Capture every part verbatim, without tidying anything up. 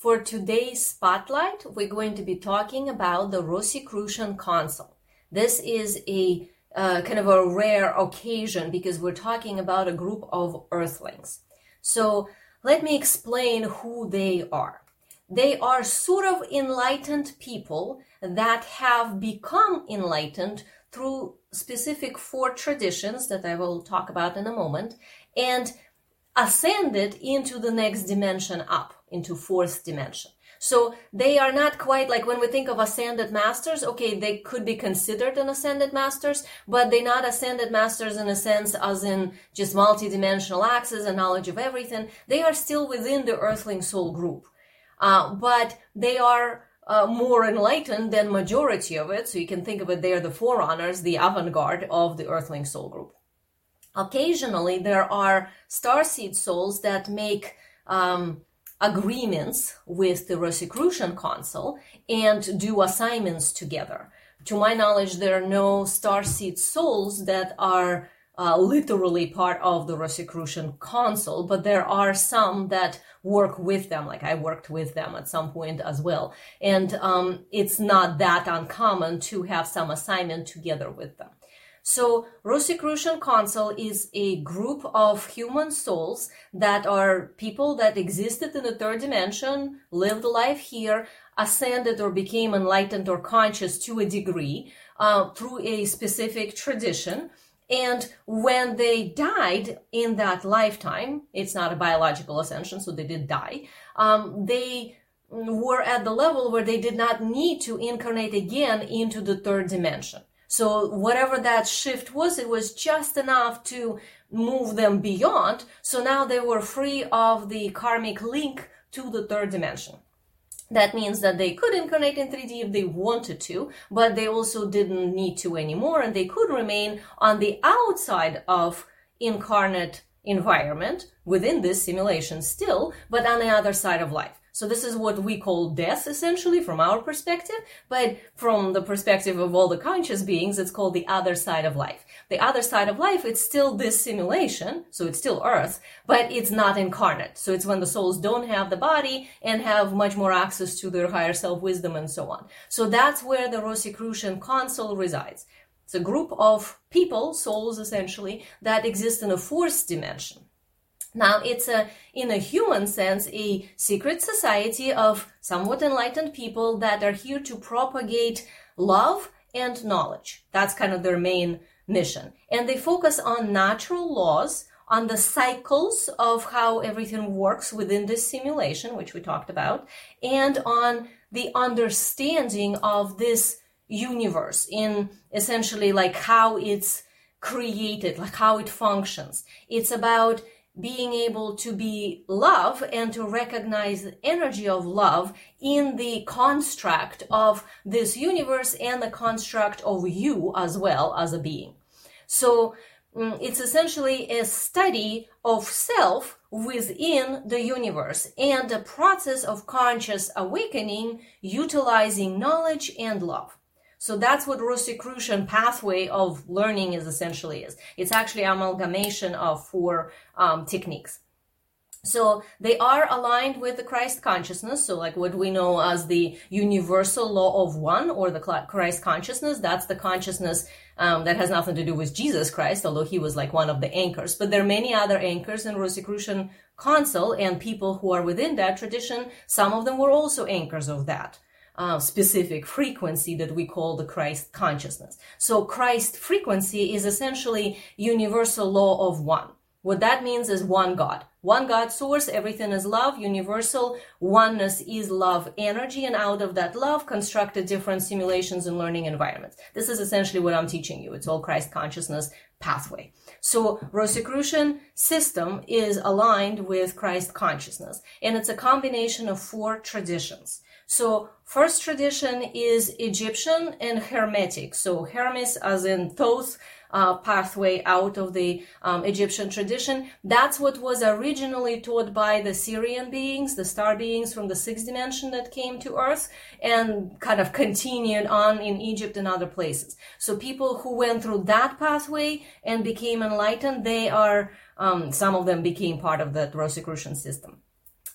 For today's spotlight, we're going to be talking about the Rosicrucian Council. This is a uh, kind of a rare occasion because we're talking about a group of Earthlings. So let me explain who they are. They are sort of enlightened people that have become enlightened through specific four traditions that I will talk about in a moment, and ascended into the next dimension up, into fourth dimension. So they are not quite like when we think of ascended masters, okay, they could be considered an ascended masters, but they're not ascended masters in a sense as in just multidimensional access and knowledge of everything. They are still within the Earthling soul group, uh, but they are uh, more enlightened than majority of it. So you can think of it, they are the forerunners, the avant-garde of the Earthling soul group. Occasionally, there are starseed souls that make um, agreements with the Rosicrucian Council and do assignments together. To my knowledge, there are no starseed souls that are uh, literally part of the Rosicrucian Council, but there are some that work with them, like I worked with them at some point as well. And um, it's not that uncommon to have some assignment together with them. So Rosicrucian Council is a group of human souls that are people that existed in the third dimension, lived a life here, ascended or became enlightened or conscious to a degree uh, through a specific tradition. And when they died in that lifetime, it's not a biological ascension, so they did die, um, they were at the level where they did not need to incarnate again into the third dimension. So whatever that shift was, it was just enough to move them beyond. So now they were free of the karmic link to the third dimension. That means that they could incarnate in three D if they wanted to, but they also didn't need to anymore, and they could remain on the outside of incarnate environment within this simulation still, but on the other side of life. So this is what we call death, essentially, from our perspective, but from the perspective of all the conscious beings, it's called the other side of life. The other side of life, it's still this simulation, so it's still Earth, but it's not incarnate. So it's when the souls don't have the body and have much more access to their higher self-wisdom and so on. So that's where the Rosicrucian Council resides. It's a group of people, souls essentially, that exist in a fourth dimension. Now, it's a, in a human sense, a secret society of somewhat enlightened people that are here to propagate love and knowledge. That's kind of their main mission. And they focus on natural laws, on the cycles of how everything works within this simulation, which we talked about, and on the understanding of this universe in essentially like how it's created, like how it functions. It's about being able to be love and to recognize the energy of love in the construct of this universe and the construct of you as well as a being. So um, it's essentially a study of self within the universe and a process of conscious awakening utilizing knowledge and love. So that's what Rosicrucian pathway of learning is essentially is. It's actually amalgamation of four um, techniques. So they are aligned with the Christ consciousness. So like what we know as the universal law of one or the Christ consciousness, that's the consciousness um, that has nothing to do with Jesus Christ, although he was like one of the anchors. But there are many other anchors in Rosicrucian Council, and people who are within that tradition, some of them were also anchors of that Uh, specific frequency that we call the Christ consciousness. So Christ frequency is essentially universal law of one. What that means is one God. One God source, everything is love, universal. Oneness is love energy, and out of that love constructed different simulations and learning environments. This is essentially what I'm teaching you. It's all Christ consciousness pathway. So Rosicrucian system is aligned with Christ consciousness, and it's a combination of four traditions. So first tradition is Egyptian and Hermetic. So Hermes as in Thoth, uh, pathway out of the um, Egyptian tradition. That's what was originally taught by the Syrian beings, the star beings from the sixth dimension that came to Earth and kind of continued on in Egypt and other places. So people who went through that pathway and became enlightened, they are, um, some of them became part of the Rosicrucian system.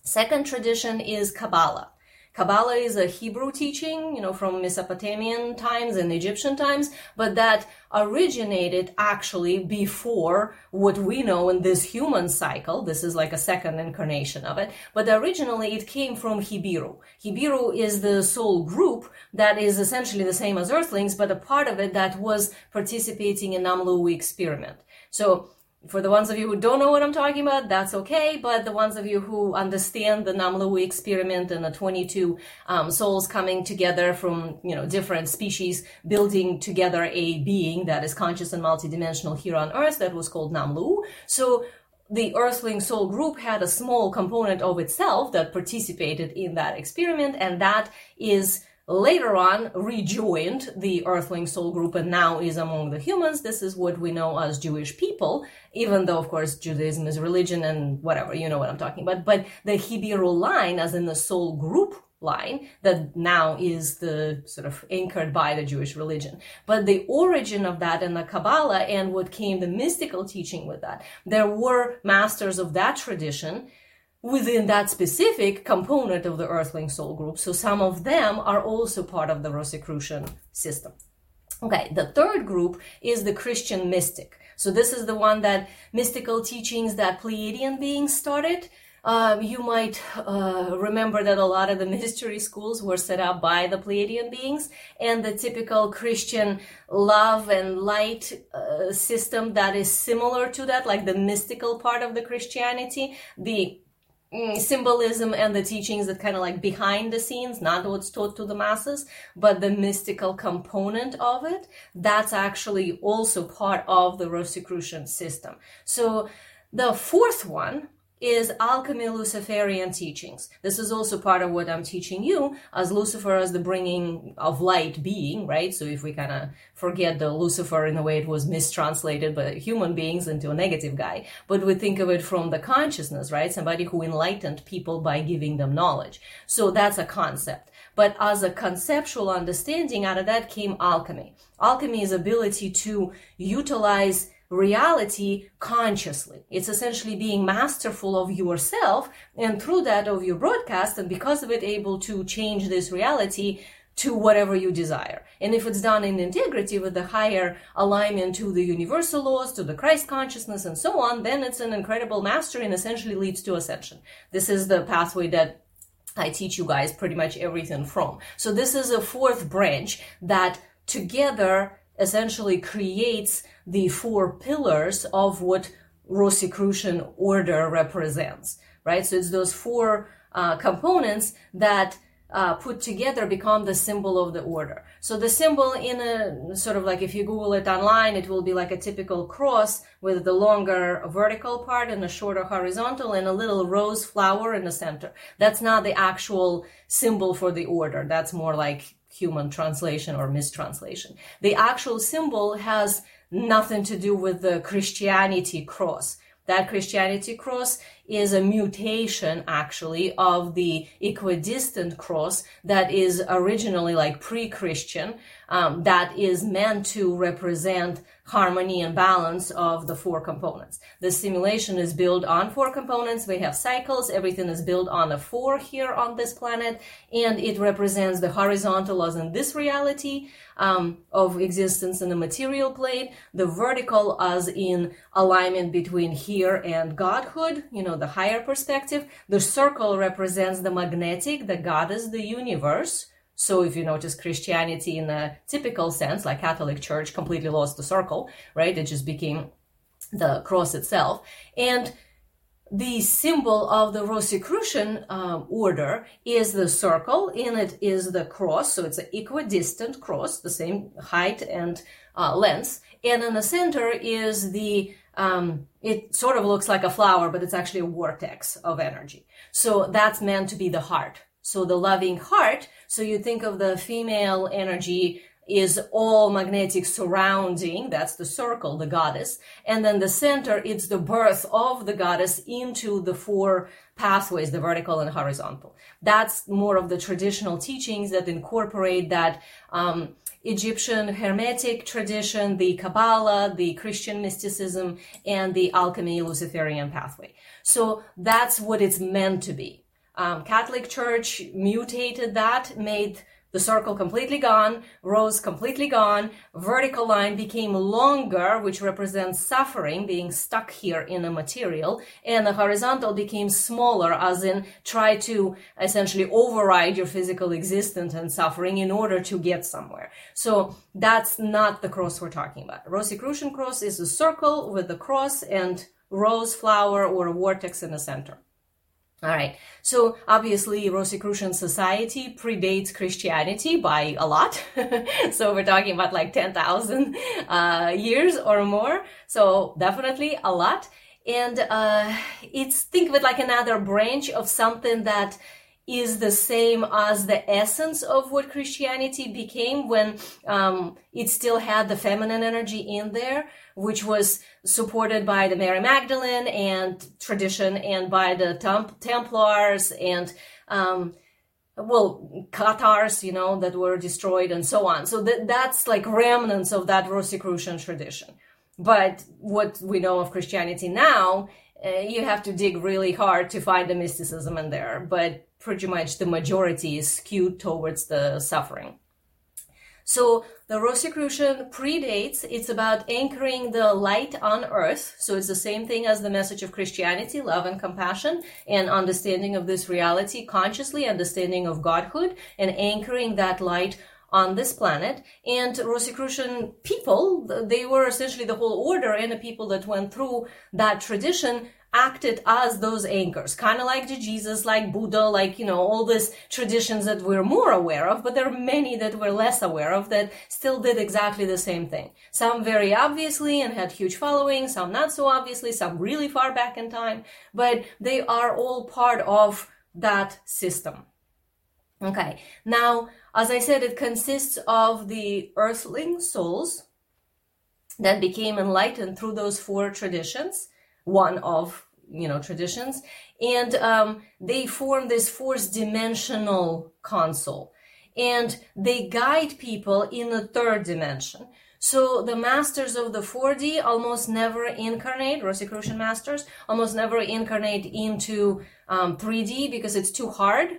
Second tradition is Kabbalah. Kabbalah is a Hebrew teaching, you know, from Mesopotamian times and Egyptian times, but that originated actually before what we know in this human cycle. This is like a second incarnation of it, but originally it came from Hibiru. Hibiru is the soul group that is essentially the same as Earthlings, but a part of it that was participating in Namlu experiment. So for the ones of you who don't know what I'm talking about, that's okay. But the ones of you who understand the Namlu experiment and the twenty-two um, souls coming together from, you know, different species, building together a being that is conscious and multidimensional here on Earth, that was called Namlu. So the Earthling soul group had a small component of itself that participated in that experiment, and that is later on rejoined the Earthling soul group and now is among the humans. This is what we know as Jewish people, even though, of course, Judaism is religion and whatever, you know what I'm talking about. But the Hibiru line, as in the soul group line, that now is the sort of anchored by the Jewish religion. But the origin of that in the Kabbalah and what came the mystical teaching with that, there were masters of that tradition within that specific component of the Earthling soul group. So some of them are also part of the Rosicrucian system. Okay, the third group is the Christian mystic. So this is the one that mystical teachings that Pleiadian beings started. Uh, you might uh, remember that a lot of the mystery schools were set up by the Pleiadian beings, and the typical Christian love and light uh, system that is similar to that, like the mystical part of the Christianity, the symbolism and the teachings that kind of like behind the scenes, not what's taught to the masses, but the mystical component of it, that's actually also part of the Rosicrucian system. So the fourth one is alchemy Luciferian teachings. This is also part of what I'm teaching you, as Lucifer as the bringing of light being, right? So if we kind of forget the Lucifer in the way it was mistranslated by human beings into a negative guy, but we think of it from the consciousness, right? Somebody who enlightened people by giving them knowledge. So that's a concept. But as a conceptual understanding, out of that came alchemy. Alchemy is ability to utilize reality consciously. It's essentially being masterful of yourself, and through that of your broadcast, and because of it able to change this reality to whatever you desire. And if it's done in integrity with the higher alignment to the universal laws, to the Christ consciousness and so on, then it's an incredible mastery and essentially leads to ascension. This is the pathway that I teach you guys pretty much everything from. So this is a fourth branch that together essentially creates the four pillars of what Rosicrucian order represents, right? So it's those four uh, components that uh, put together become the symbol of the order. So the symbol in a sort of like, if you Google it online, it will be like a typical cross with the longer vertical part and a shorter horizontal and a little rose flower in the center. That's not the actual symbol for the order. That's more like human translation or mistranslation. The actual symbol has nothing to do with the Christianity cross. That Christianity cross is a mutation, actually, of the equidistant cross that is originally like pre-Christian, um, that is meant to represent harmony and balance of the four components. The simulation is built on four components. We have cycles. Everything is built on a four here on this planet, and it represents the horizontal as in this reality um, of existence in the material plane, the vertical as in alignment between here and godhood, you know, the higher perspective. The circle represents the magnetic, the goddess, the universe. So if you notice, Christianity in a typical sense, like Catholic Church, completely lost the circle, right? It just became the cross itself. And the symbol of the Rosicrucian um, order is the circle. In it is the cross. So it's an equidistant cross, the same height and uh, length. And in the center is the, um, it sort of looks like a flower, but it's actually a vortex of energy. So that's meant to be the heart. So the loving heart, so you think of the female energy is all magnetic surrounding, that's the circle, the goddess. And then the center, it's the birth of the goddess into the four pathways, the vertical and horizontal. That's more of the traditional teachings that incorporate that um, Egyptian Hermetic tradition, the Kabbalah, the Christian mysticism, and the alchemy Luciferian pathway. So that's what it's meant to be. Um, Catholic Church mutated that, made the circle completely gone, rose completely gone, vertical line became longer, which represents suffering, being stuck here in a material, and the horizontal became smaller, as in try to essentially override your physical existence and suffering in order to get somewhere. So that's not the cross we're talking about. Rosicrucian cross is a circle with the cross and rose flower or a vortex in the center. All right, so obviously Rosicrucian society predates Christianity by a lot. So we're talking about like ten thousand uh, years or more. So definitely a lot. And uh, it's, think of it like another branch of something that is the same as the essence of what Christianity became when um, it still had the feminine energy in there, which was supported by the Mary Magdalene and tradition and by the Temp- Templars and, um, well, Cathars, you know, that were destroyed and so on. So that, that's like remnants of that Rosicrucian tradition. But what we know of Christianity now, uh, you have to dig really hard to find the mysticism in there. But pretty much the majority is skewed towards the suffering. So the Rosicrucian predates, it's about anchoring the light on earth. So it's the same thing as the message of Christianity, love and compassion, and understanding of this reality consciously, understanding of Godhood, and anchoring that light on this planet. And Rosicrucian people, they were essentially the whole order, and the people that went through that tradition acted as those anchors, kind of like the Jesus, like Buddha, like, you know, all these traditions that we're more aware of, but there are many that we're less aware of that still did exactly the same thing. Some very obviously and had huge followings, some not so obviously, some really far back in time, but they are all part of that system. Okay, now, as I said, it consists of the earthling souls that became enlightened through those four traditions, one of, you know, traditions, and um, they form this fourth dimensional console, and they guide people in the third dimension. So the masters of the four D almost never incarnate, Rosicrucian masters almost never incarnate into um, three D because it's too hard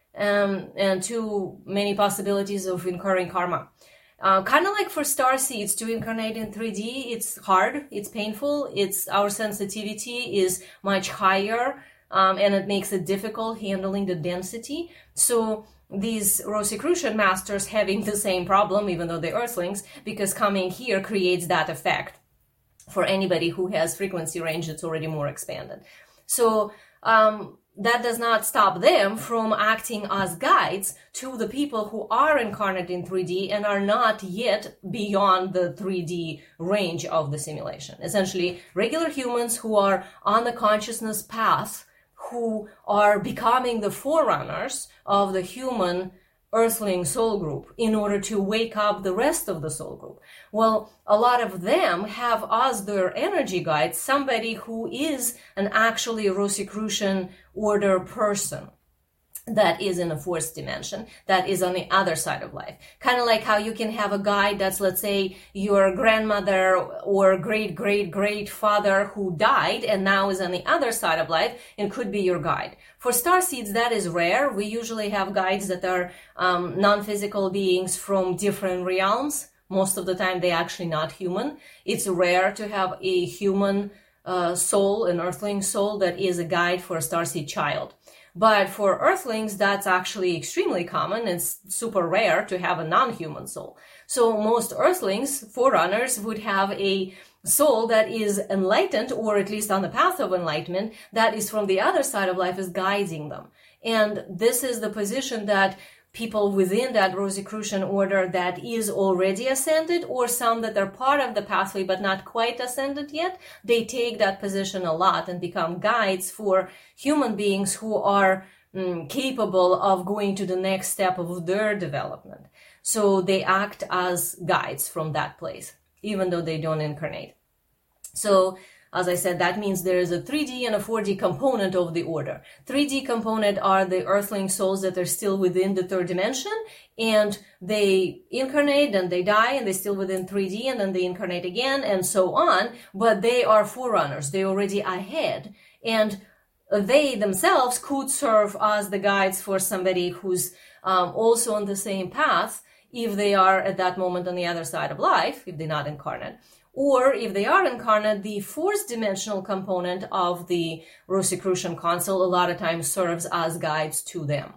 um, and too many possibilities of incurring karma. Uh, kind of like for star seeds to incarnate in three D, it's hard, it's painful, it's our sensitivity is much higher, um, and it makes it difficult handling the density. So these Rosicrucian masters having the same problem, even though they're earthlings, because coming here creates that effect for anybody who has frequency range that's already more expanded. So um, that does not stop them from acting as guides to the people who are incarnate in three D and are not yet beyond the three D range of the simulation. Essentially, regular humans who are on the consciousness path, who are becoming the forerunners of the human earthling soul group in order to wake up the rest of the soul group. Well, a lot of them have as their energy guide somebody who is an actually Rosicrucian order person that is in a fourth dimension, that is on the other side of life. Kind of like how you can have a guide that's, let's say, your grandmother or great-great-great-father who died and now is on the other side of life and could be your guide. For starseeds, that is rare. We usually have guides that are um, non-physical beings from different realms. Most of the time, they're actually not human. It's rare to have a human uh, soul, an earthling soul, that is a guide for a starseed child. But for earthlings, that's actually extremely common. It's super rare to have a non-human soul. So most earthlings, forerunners, would have a soul that is enlightened, or at least on the path of enlightenment, that is from the other side of life, is guiding them. And this is the position that people within that Rosicrucian order that is already ascended, or some that are part of the pathway but not quite ascended yet, they take that position a lot and become guides for human beings who are mm, capable of going to the next step of their development. So they act as guides from that place, even though they don't incarnate. So as I said, that means there is a three D and a four D component of the order. three D component are the earthling souls that are still within the third dimension, and they incarnate and they die and they're still within three D, and then they incarnate again and so on, but they are forerunners. They're already ahead. And they themselves could serve as the guides for somebody who's um, also on the same path, if they are at that moment on the other side of life, if they're not incarnate. Or if they are incarnate, the fourth dimensional component of the Rosicrucian Council a lot of times serves as guides to them.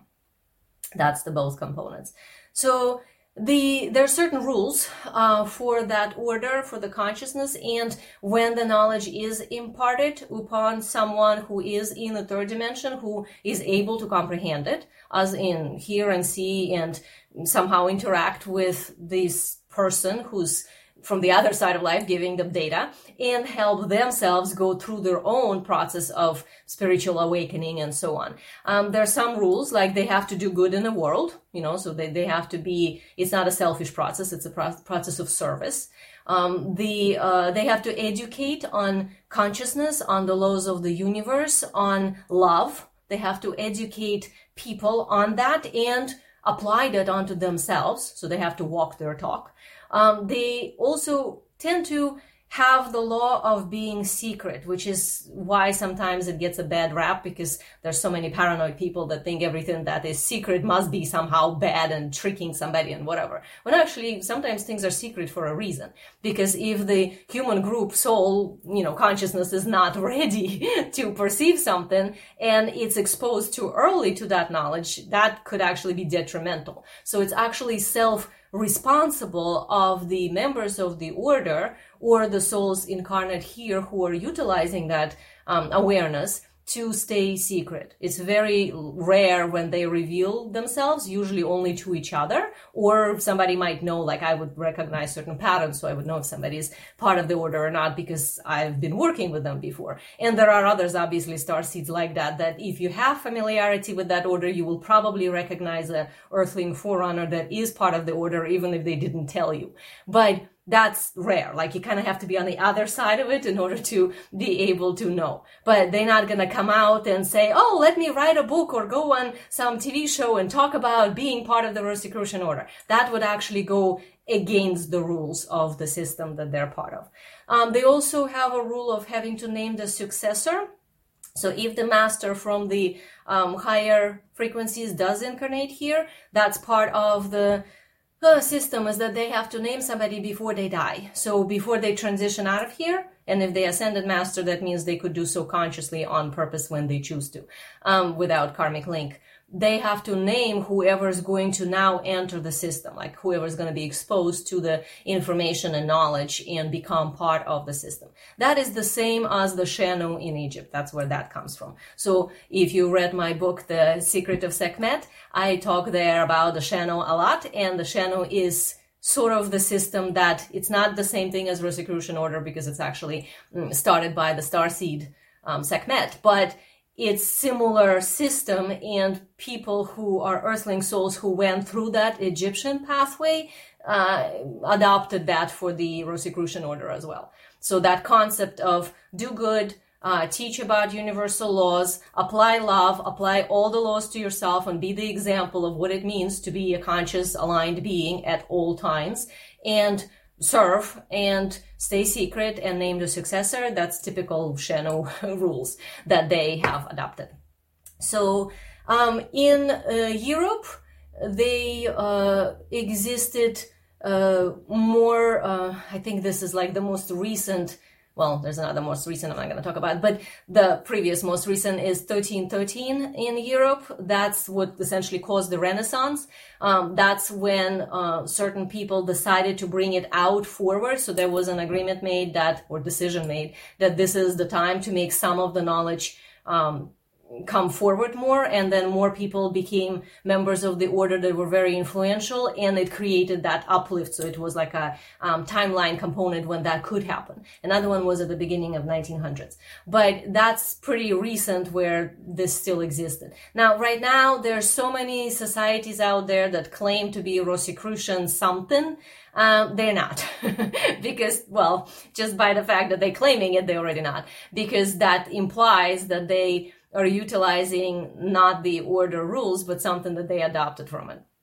That's the both components. So the there are certain rules uh, for that order, for the consciousness, and when the knowledge is imparted upon someone who is in the third dimension, who is able to comprehend it, as in hear and see and somehow interact with this person who's from the other side of life, giving them data, and help themselves go through their own process of spiritual awakening and so on. Um, there are some rules, like they have to do good in the world, you know, so they, they have to be, it's not a selfish process, it's a pro- process of service. Um, the uh, they have to educate on consciousness, on the laws of the universe, on love. They have to educate people on that and apply that onto themselves, so they have to walk their talk. Um, they also tend to have the law of being secret, which is why sometimes it gets a bad rap, because there's so many paranoid people that think everything that is secret must be somehow bad and tricking somebody and whatever. When actually sometimes things are secret for a reason, because if the human group soul, you know, consciousness is not ready to perceive something and it's exposed too early to that knowledge, that could actually be detrimental. So it's actually self responsible of the members of the order or the souls incarnate here who are utilizing that um, awareness to stay secret. It's very rare when they reveal themselves, usually only to each other, or somebody might know, like I would recognize certain patterns, so I would know if somebody is part of the order or not because I've been working with them before. And there are others, obviously, starseeds like that, that if you have familiarity with that order, you will probably recognize a earthling forerunner that is part of the order, even if they didn't tell you. But that's rare. Like you kind of have to be on the other side of it in order to be able to know. But they're not going to come out and say, oh, let me write a book or go on some T V show and talk about being part of the Rosicrucian order. That would actually go against the rules of the system that they're part of. Um, they also have a rule of having to name the successor. So if the master from the um, higher frequencies does incarnate here, that's part of the The system is that they have to name somebody before they die. So before they transition out of here, and if they ascended master, that means they could do so consciously on purpose when they choose to, um, without karmic link. They have to name whoever is going to now enter the system, like whoever is going to be exposed to the information and knowledge and become part of the system. That is the same as the Shenu in Egypt. That's where that comes from. So if you read my book, The Secret of Sekhmet, I talk there about the Shenu a lot, and the Shenu is sort of the system that it's not the same thing as Rosicrucian order because it's actually started by the starseed um, Sekhmet, but it's similar system, and people who are earthling souls who went through that Egyptian pathway uh, adopted that for the Rosicrucian order as well. So that concept of do good, uh, teach about universal laws, apply love, apply all the laws to yourself, and be the example of what it means to be a conscious, aligned being at all times, and serve and stay secret and name the successor. That's typical Shenu rules that they have adopted. So um, in uh, Europe, they uh, existed uh, more, uh, I think this is like the most recent, well, there's another most recent I'm not going to talk about, but the previous most recent is thirteen thirteen in Europe. That's what essentially caused the Renaissance. Um, that's when uh, certain people decided to bring it out forward. So there was an agreement made that, or decision made, that this is the time to make some of the knowledge um, come forward more, and then more people became members of the order that were very influential, and it created that uplift. So it was like a um, timeline component when that could happen. Another one was at the beginning of nineteen hundreds, but that's pretty recent where this still existed. Now, right now, there's so many societies out there that claim to be Rosicrucian something. Um, they're not because, well, just by the fact that they're claiming it, they're already not, because that implies that they are utilizing not the order rules, but something that they adopted from it.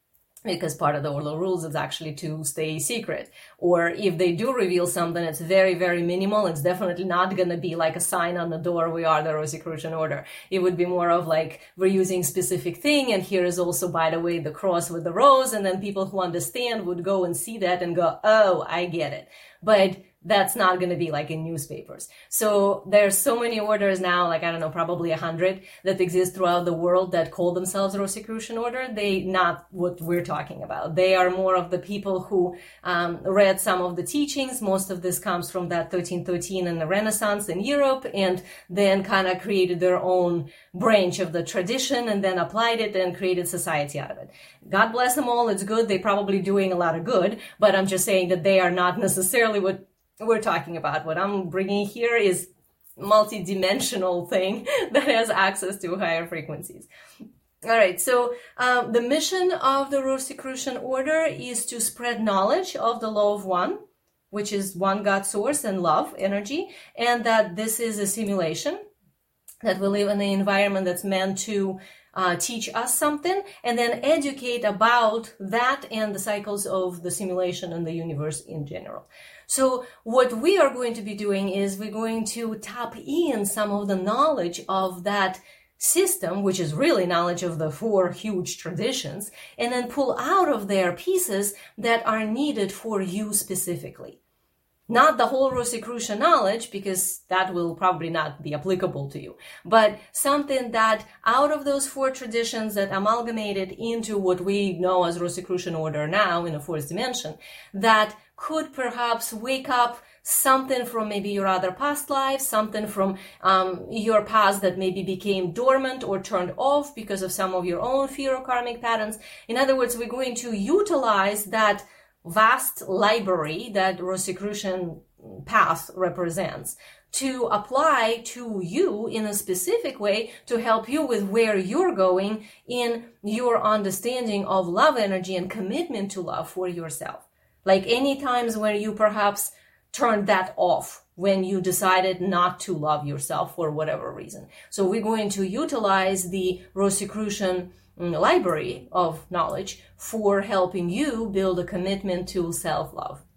because part of the Orlo rules is actually to stay secret. Or if they do reveal something, it's very, very minimal. It's definitely not going to be like a sign on the door, we are the Rosicrucian Order. It would be more of like, we're using specific thing, and here is also, by the way, the cross with the rose, and then people who understand would go and see that and go, oh, I get it. But that's not going to be like in newspapers. So there's so many orders now, like, I don't know, probably a hundred that exist throughout the world that call themselves Rosicrucian Order. They not what we're talking about. They are more of the people who um, read some of the teachings. Most of this comes from that thirteen thirteen and the Renaissance in Europe, and then kind of created their own branch of the tradition and then applied it and created society out of it. God bless them all. It's good. They're probably doing a lot of good, but I'm just saying that they are not necessarily what we're talking about. What I'm bringing here is multi-dimensional thing that has access to higher frequencies. All right, so um, the mission of the Rosicrucian Order is to spread knowledge of the law of one, which is one God source and love energy, and that this is a simulation, that we live in an environment that's meant to Uh, teach us something, and then educate about that and the cycles of the simulation and the universe in general. So what we are going to be doing is we're going to tap in some of the knowledge of that system, which is really knowledge of the four huge traditions, and then pull out of there pieces that are needed for you specifically. Not the whole Rosicrucian knowledge, because that will probably not be applicable to you, but something that out of those four traditions that amalgamated into what we know as Rosicrucian Order now in the fourth dimension, that could perhaps wake up something from maybe your other past lives, something from um, your past that maybe became dormant or turned off because of some of your own fear or karmic patterns. In other words, we're going to utilize that vast library that Rosicrucian path represents to apply to you in a specific way to help you with where you're going in your understanding of love energy and commitment to love for yourself. Like any times when you perhaps turned that off, when you decided not to love yourself for whatever reason. So we're going to utilize the Rosicrucian library of knowledge for helping you build a commitment to self-love.